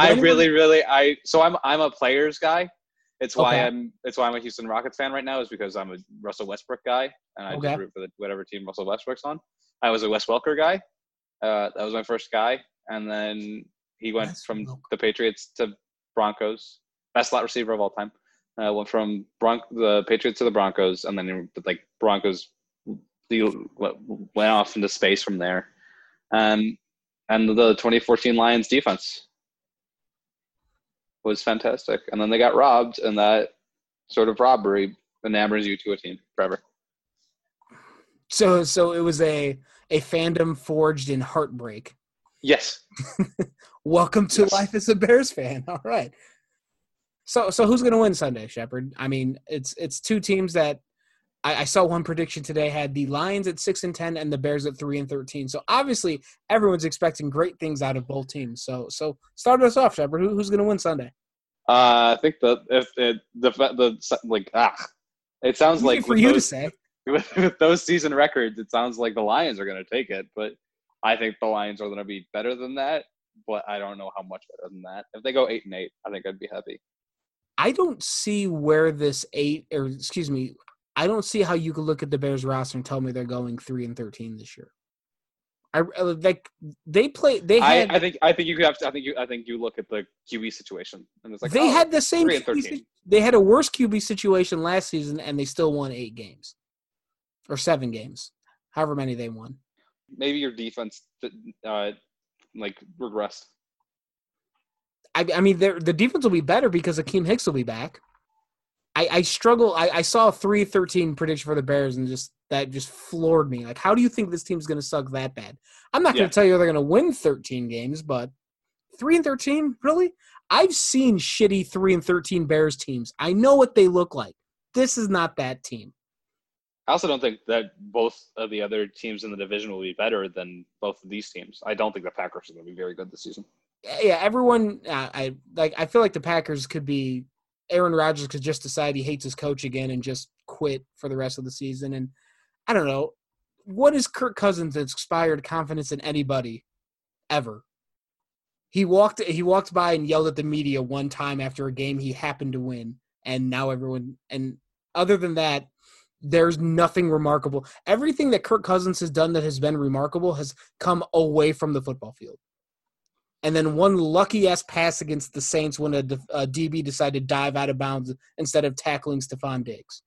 a players guy. It's why I'm a Houston Rockets fan right now, is because I'm a Russell Westbrook guy, and I just root for whatever team Russell Westbrook's on. I was a Wes Welker guy. That was my first guy, and then he went from the Patriots to Broncos, best slot receiver of all time. Went from the Patriots to the Broncos, and then Broncos went off into space from there. And the 2014 Lions defense was fantastic. And then they got robbed, and that sort of robbery enamors you to a team forever. So it was a fandom forged in heartbreak. Yes. Welcome to life as a Bears fan. All right. So who's going to win Sunday, Shepard? I mean, it's two teams that I saw one prediction today had the Lions at 6-10 and the Bears at 3-13. So obviously everyone's expecting great things out of both teams. So start us off, Shepard. Who's going to win Sunday? I think it sounds like for you to say with those season records, it sounds like the Lions are going to take it, but I think the Lions are going to be better than that. But I don't know how much better than that. If they go 8-8, I think I'd be happy. I don't see where this I don't see how you could look at the Bears roster and tell me they're going 3-13 this year. I think you look at the QB situation and it's like they had the same. QB, they had a worse QB situation last season and they still won 8 games. or 7 games, however many they won. Maybe your defense regressed. I mean, the defense will be better because Akeem Hicks will be back. I struggle. I saw a 3-13 prediction for the Bears, and that just floored me. Like, how do you think this team's going to suck that bad? I'm not going to tell you they're going to win 13 games, but 3-13, really? I've seen shitty 3-13 Bears teams. I know what they look like. This is not that team. I also don't think that both of the other teams in the division will be better than both of these teams. I don't think the Packers are going to be very good this season. Yeah, everyone. I feel like the Packers could be. Aaron Rodgers could just decide he hates his coach again and just quit for the rest of the season. And I don't know, what is Kirk Cousins' inspired confidence in anybody ever? He walked by and yelled at the media one time after a game he happened to win, and now everyone. And other than that, there's nothing remarkable. Everything that Kirk Cousins has done that has been remarkable has come away from the football field. And then one lucky-ass pass against the Saints when a DB decided to dive out of bounds instead of tackling Stephon Diggs.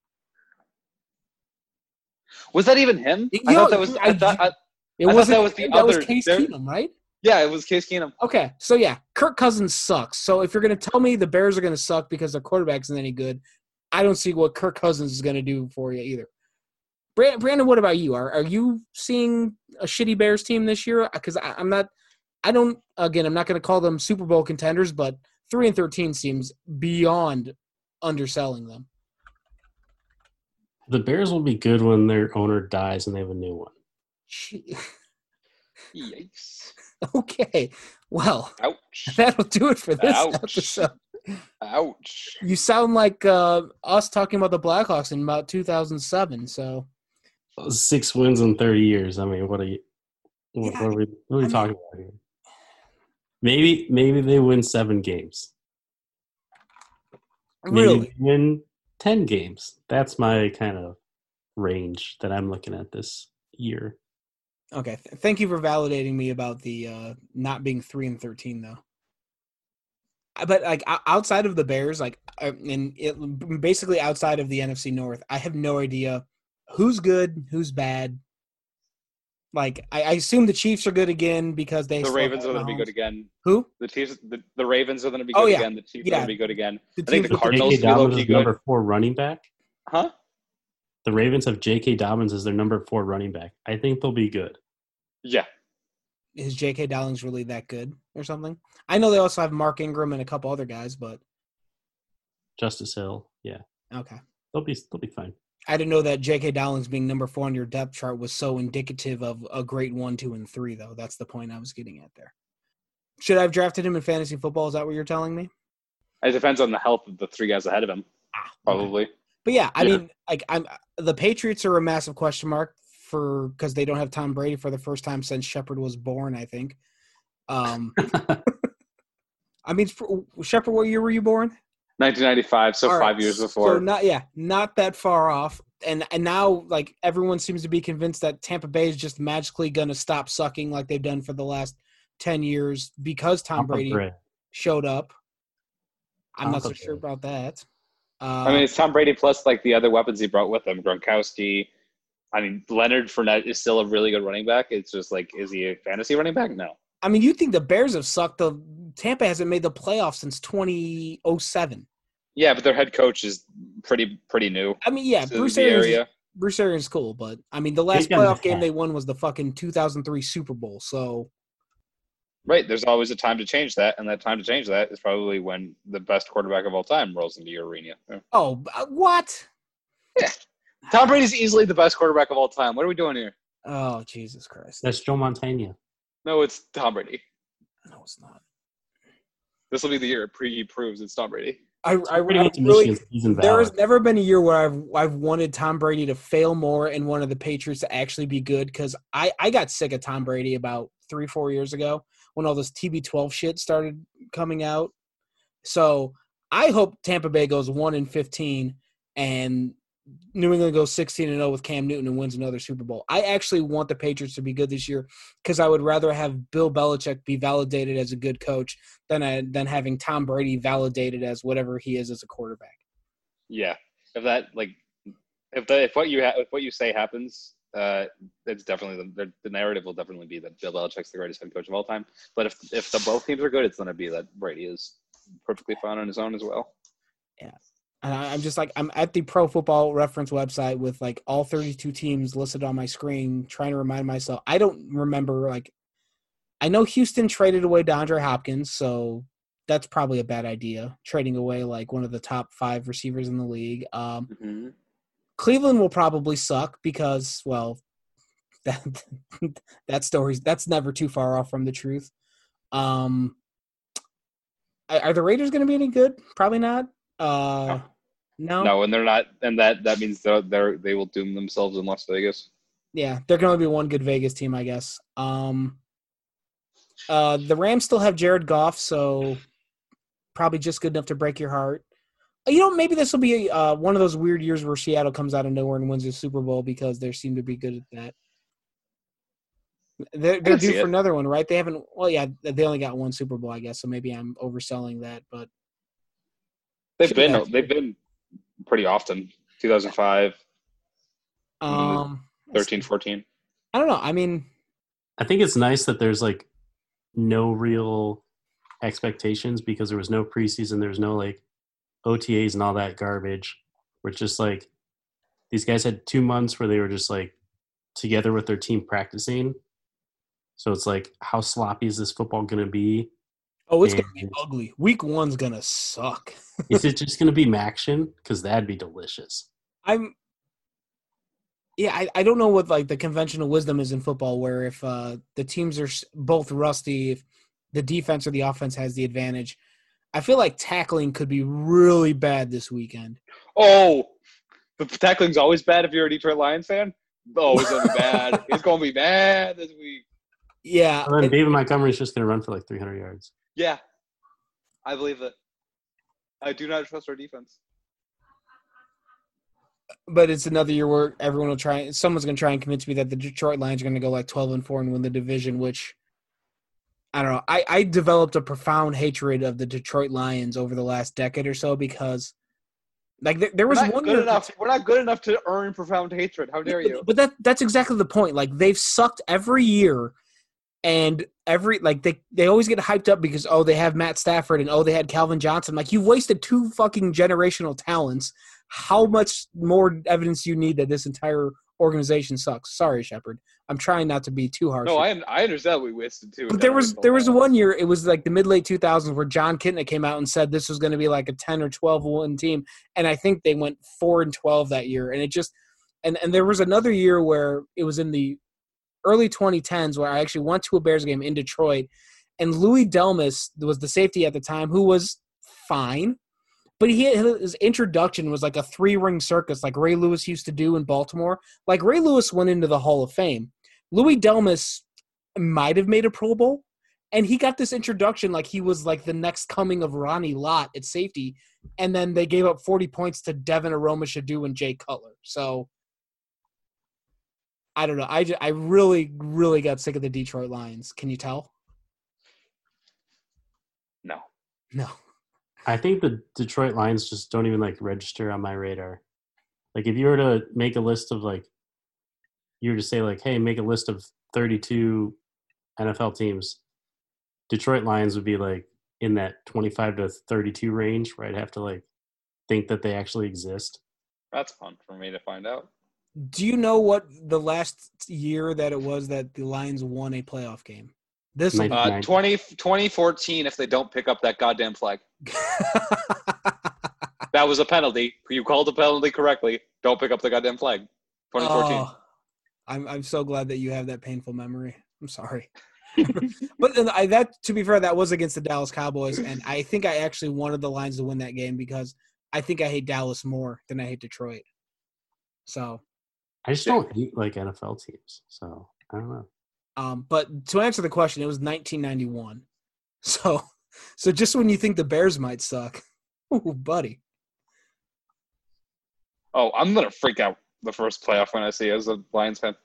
Was that even him? I thought that was Case Keenum, right? Yeah, it was Case Keenum. Okay, so yeah, Kirk Cousins sucks. So if you're going to tell me the Bears are going to suck because their quarterback isn't any good, I don't see what Kirk Cousins is going to do for you either. Brandon, what about you? Are you seeing a shitty Bears team this year? Because I'm not – I'm not going to call them Super Bowl contenders, but 3-13 seems beyond underselling them. The Bears will be good when their owner dies and they have a new one. Yikes. Okay. Well, ouch. That'll do it for this episode. Ouch. You sound like us talking about the Blackhawks in about 2007, so. 6 wins in 30 years. I mean, what are we talking about here? Maybe they win 7 games. Really? Maybe they win 10 games. That's my kind of range that I'm looking at this year. Okay. Thank you for validating me about the not being 3-13 though. But like outside of the Bears, basically outside of the NFC North, I have no idea who's good, who's bad. Like, I assume the Chiefs are good again because the Ravens are going to be good again. Who? The Chiefs. The Ravens are going to be good again. The Chiefs are going to be good again. I think the Cardinals J.K. Dobbins is number 4 running back. Huh? The Ravens have J.K. Dobbins as their number 4 running back. I think they'll be good. Yeah. Is J.K. Dobbins really that good or something? I know they also have Mark Ingram and a couple other guys, but Justice Hill, yeah. Okay. They'll be fine. I didn't know that J.K. Dobbins being number 4 on your depth chart was so indicative of a great 1, 2, and 3, though. That's the point I was getting at there. Should I have drafted him in fantasy football? Is that what you're telling me? It depends on the health of the 3 guys ahead of him, probably. Okay. But yeah, I mean, the Patriots are a massive question mark because they don't have Tom Brady for the first time since Shepard was born, I think. I mean, Shepard, what year were you born? 1995, so 5 years before. So not that far off. And now, like, everyone seems to be convinced that Tampa Bay is just magically going to stop sucking like they've done for the last 10 years because Tom Brady showed up. I'm not so sure about that. I mean, it's Tom Brady plus, like, the other weapons he brought with him. Gronkowski. I mean, Leonard Fournette is still a really good running back. It's just, like, is he a fantasy running back? No. I mean, you think the Bears have sucked. Tampa hasn't made the playoffs since 2007. Yeah, but their head coach is pretty new. I mean, yeah, Bruce Arians is cool, but I mean, the last playoff game they won was the fucking 2003 Super Bowl. So, right, there's always a time to change that, and that time to change that is probably when the best quarterback of all time rolls into your arena. Yeah. Oh, what? Yeah, Tom Brady's easily the best quarterback of all time. What are we doing here? Oh, Jesus Christ! That's Joe Montana. No, it's Tom Brady. No, it's not. This will be the year he proves it's Tom Brady. I really, there has never been a year where I've wanted Tom Brady to fail more and wanted the Patriots to actually be good because I got sick of Tom Brady about 3-4 years ago when all this TB12 shit started coming out. So I hope Tampa Bay goes 1-15 and New England goes 16-0 with Cam Newton and wins another Super Bowl. I actually want the Patriots to be good this year because I would rather have Bill Belichick be validated as a good coach than having Tom Brady validated as whatever he is as a quarterback. Yeah, if what you say happens, it's definitely the narrative will definitely be that Bill Belichick's the greatest head coach of all time. But if the both teams are good, it's going to be that Brady is perfectly fine on his own as well. Yeah. And I'm just like, I'm at the Pro Football Reference website with like all 32 teams listed on my screen, trying to remind myself. I don't remember, like, I know Houston traded away DeAndre Hopkins, so that's probably a bad idea, trading away like one of the top 5 receivers in the league. Cleveland will probably suck because, well, that's never too far off from the truth. Are the Raiders going to be any good? Probably not. No, and they're not, and that means they will doom themselves in Las Vegas. Yeah, they're going to be one good Vegas team, I guess. The Rams still have Jared Goff, so probably just good enough to break your heart. Maybe this will be one of those weird years where Seattle comes out of nowhere and wins the Super Bowl because they seem to be good at that. They're due for another one, right? They haven't. Well, yeah, they only got one Super Bowl, I guess. So maybe I'm overselling that, but they've been pretty often. 2005, 13, 14. I don't know. I mean, I think it's nice that there's like no real expectations because there was no preseason. There's no like OTAs and all that garbage. Where it's just like these guys had 2 months where they were just like together with their team practicing. So it's like, how sloppy is this football going to be? Oh, it's going to be ugly. Week 1's going to suck. Is it just going to be Maction? Because that'd be delicious. I don't know what like the conventional wisdom is in football where if the teams are both rusty, if the defense or the offense has the advantage. I feel like tackling could be really bad this weekend. Oh, the tackling's always bad if you're a Detroit Lions fan? Oh, it's going to be bad. It's going to be bad this week. Yeah. And then David Montgomery's just going to run for like 300 yards. Yeah. I believe it. I do not trust our defense. But it's another year where someone's going to try and convince me that the Detroit Lions are going to go like 12-4 and win the division, which I don't know. I developed a profound hatred of the Detroit Lions over the last decade or so because like there was one year we're not good enough to earn profound hatred. How dare you? But that's exactly the point. Like they've sucked every year. And they always get hyped up because, they have Matt Stafford and, they had Calvin Johnson. Like, you've wasted 2 fucking generational talents. How much more evidence do you need that this entire organization sucks? Sorry, Shepard. I'm trying not to be too harsh. No, I understand we wasted 2. But there was one year, it was like the mid-late 2000s where John Kitna came out and said this was going to be like a 10 or 12-1 team. And I think they went 4-12 that year. And it just – and there was another year where it was in the – early 2010s where I actually went to a Bears game in Detroit, and Louis Delmas was the safety at the time who was fine, but his introduction was like a 3-ring circus like Ray Lewis used to do in Baltimore. Like Ray Lewis went into the Hall of Fame. Louis Delmas might have made a Pro Bowl, and he got this introduction like he was like the next coming of Ronnie Lott at safety, and then they gave up 40 points to Devin Aroma-Shadu and Jay Cutler. So I don't know. I really, really got sick of the Detroit Lions. Can you tell? No. I think the Detroit Lions just don't even like register on my radar. Like if you were to make a list of like, you were to say like, hey, make a list of 32 NFL teams, Detroit Lions would be like in that 25 to 32 range where I'd have to like think that they actually exist. That's fun for me to find out. Do you know what the last year that it was that the Lions won a playoff game? This 2014 if they don't pick up that goddamn flag. That was a penalty. You called the penalty correctly. Don't pick up the goddamn flag. 2014. Oh, I'm so glad that you have that painful memory. I'm sorry. But that, to be fair, that was against the Dallas Cowboys, and I think I actually wanted the Lions to win that game because I think I hate Dallas more than I hate Detroit. So I just don't hate like NFL teams, so I don't know. But to answer the question, it was 1991. So just when you think the Bears might suck, ooh, buddy. Oh, I'm gonna freak out the first playoff when I see it as a Lions fan.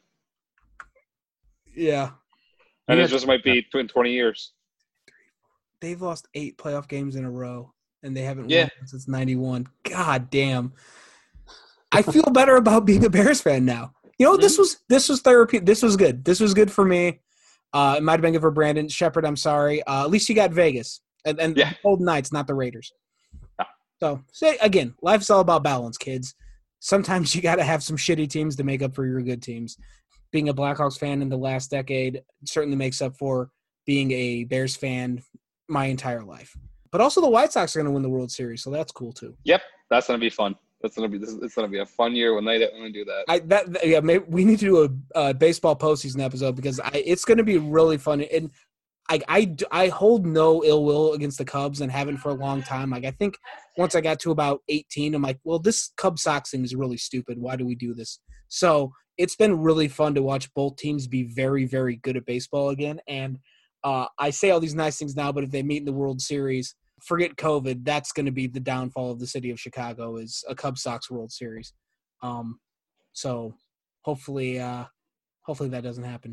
Yeah. And it just might be in 20 years. They've lost 8 playoff games in a row, and they haven't won since 91. God damn. I feel better about being a Bears fan now. You know, this was therapy. This was good. This was good for me. It might have been good for Brandon Shepard. I'm sorry. At least you got Vegas and the Golden Knights, not the Raiders. Yeah. So, again, life's all about balance, kids. Sometimes you got to have some shitty teams to make up for your good teams. Being a Blackhawks fan in the last decade certainly makes up for being a Bears fan my entire life. But also the White Sox are going to win the World Series, so that's cool too. Yep, that's going to be fun. It's going to be a fun year when they do that. Maybe we need to do a baseball postseason episode because it's going to be really fun. And I hold no ill will against the Cubs and haven't for a long time. Like I think once I got to about 18, I'm like, well, this Cubs Sox thing is really stupid. Why do we do this? So it's been really fun to watch both teams be very, very good at baseball again. And I say all these nice things now, but if they meet in the World Series, forget COVID, that's going to be the downfall of the city of Chicago is a Cubs Sox World Series. So hopefully that doesn't happen.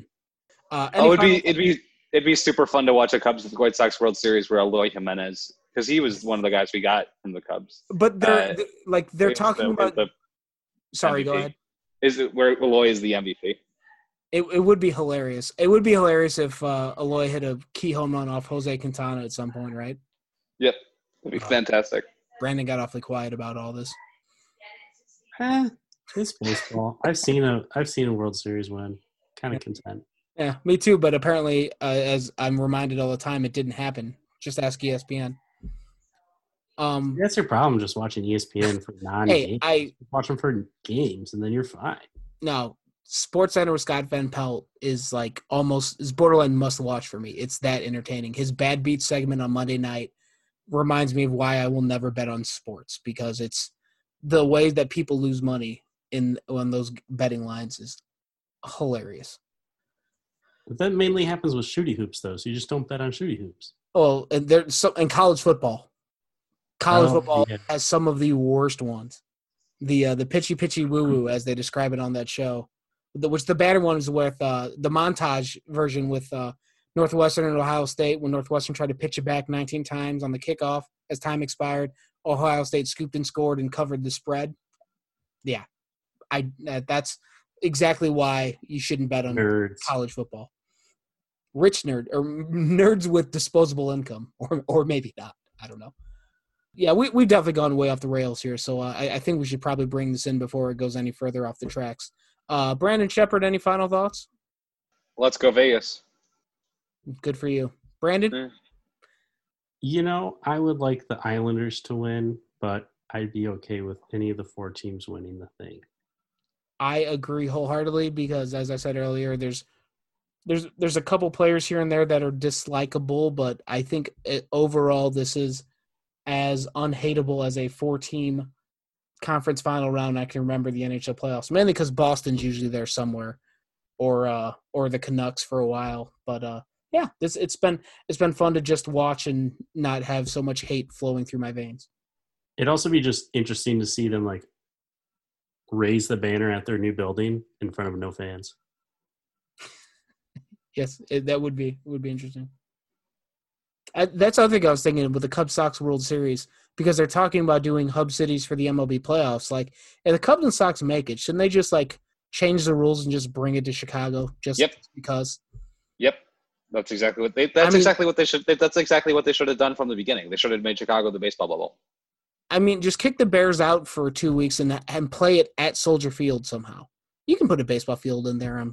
It'd be super fun to watch a Cubs White Sox World Series where Eloy Jimenez, because he was one of the guys we got from the Cubs. But they're talking about. Sorry, MVP. Go ahead. Is it where Eloy is the MVP? It would be hilarious. It would be hilarious if Eloy hit a key home run off Jose Quintana at some point, right? Yep, it'd be fantastic. Brandon got awfully quiet about all this. It's baseball. I've seen a World Series win. Kind of content. Yeah, me too. But apparently, as I'm reminded all the time, it didn't happen. Just ask ESPN. That's your problem. Just watching ESPN for non-games. Hey, watch them for games, and then you're fine. No, SportsCenter with Scott Van Pelt is borderline must watch for me. It's that entertaining. His Bad Beats segment on Monday night reminds me of why I will never bet on sports, because it's the way that people lose money on those betting lines is hilarious. But that mainly happens with shooty hoops, though. So you just don't bet on shooty hoops. Oh, and in college football. College football has some of the worst ones. The pitchy woo woo, as they describe it on that show, which the better one is with the montage version with Northwestern and Ohio State, when Northwestern tried to pitch it back 19 times on the kickoff as time expired. Ohio State scooped and scored and covered the spread. Yeah, that's exactly why you shouldn't bet on college football. Rich nerd or nerds with disposable income, or maybe not. I don't know. Yeah, we've definitely gone way off the rails here, so I think we should probably bring this in before it goes any further off the tracks. Brandon Shepard, any final thoughts? Let's go Vegas. Good for you. Brandon? You know, I would like the Islanders to win, but I'd be okay with any of the four teams winning the thing. I agree wholeheartedly because, as I said earlier, there's a couple players here and there that are dislikable, but I think overall this is as unhateable as a four-team conference final round I can remember the NHL playoffs, mainly because Boston's usually there somewhere, or the Canucks for a while. But yeah, it's been fun to just watch and not have so much hate flowing through my veins. It'd also be just interesting to see them like raise the banner at their new building in front of no fans. Yes, that would be interesting. That's the other thing I was thinking with the Cubs Sox World Series, because they're talking about doing hub cities for the MLB playoffs. Like, if the Cubs and Sox make it, shouldn't they just like change the rules and just bring it to Chicago just because? Yep, that's exactly what That's exactly what they should have done from the beginning. They should have made Chicago the baseball bubble. I mean, just kick the Bears out for 2 weeks and play it at Soldier Field somehow. You can put a baseball field in there.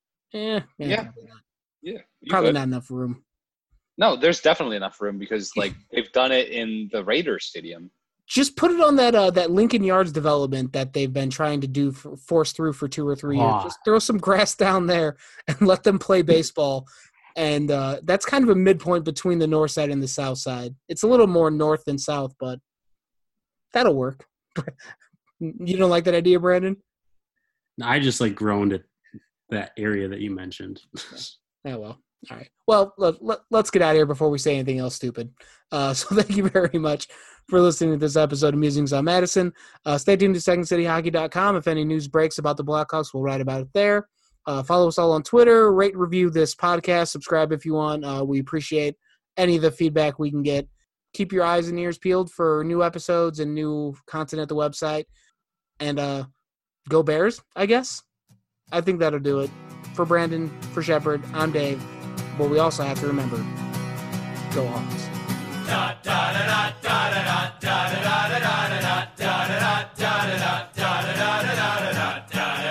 Probably not enough room. No, there's definitely enough room because like they've done it in the Raiders Stadium. Just put it on that Lincoln Yards development that they've been trying to do force through for 2 or 3 years. Just throw some grass down there and let them play baseball. And that's kind of a midpoint between the north side and the south side. It's a little more north than south, but that'll work. You don't like that idea, Brandon? I just like groaned at that area that you mentioned. Oh, well. All right. Well, let's get out of here before we say anything else stupid. So thank you very much for listening to this episode of Musings on Madison. Stay tuned to SecondCityHockey.com. If any news breaks about the Blackhawks, we'll write about it there. Follow us all on Twitter. Rate, review this podcast. Subscribe if you want. We appreciate any of the feedback we can get. Keep your eyes and ears peeled for new episodes and new content at the website. And go Bears, I guess. I think that'll do it. For Brandon, for Shepard, I'm Dave. But we also have to remember, go Hawks. Da da da da da da da da da da da da da da da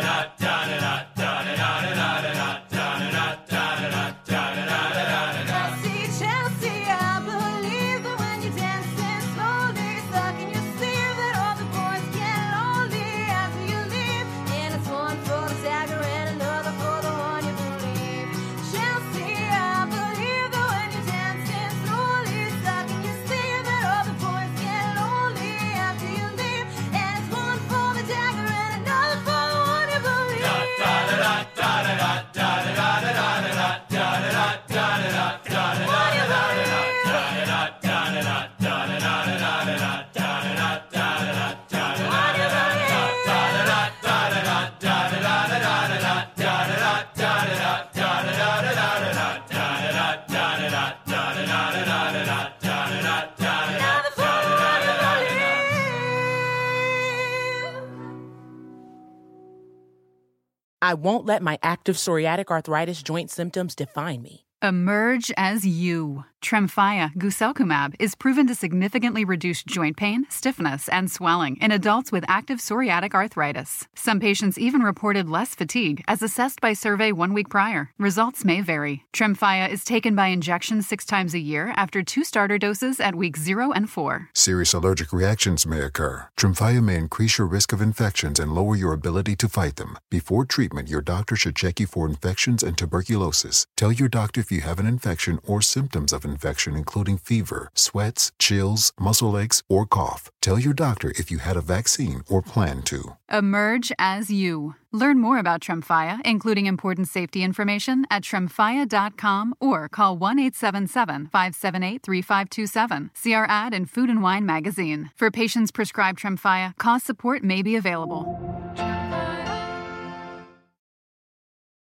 I won't let my active psoriatic arthritis joint symptoms define me. Emerge as you. Tremfya guselkumab is proven to significantly reduce joint pain, stiffness, and swelling in adults with active psoriatic arthritis. Some patients even reported less fatigue as assessed by survey 1 week prior. Results may vary. Tremfya is taken by injection 6 times a year after 2 starter doses at weeks 0 and 4. Serious allergic reactions may occur. Tremfya may increase your risk of infections and lower your ability to fight them. Before treatment, your doctor should check you for infections and tuberculosis. Tell your doctor if you have an infection or symptoms of infection, including fever, sweats, chills, muscle aches, or cough. Tell your doctor if you had a vaccine or plan to. Emerge as you. Learn more about Tremfya, including important safety information, at tremfya.com or call 1-877-578-3527. See our ad in Food and Wine magazine. For patients prescribed Tremfya, cost support may be available.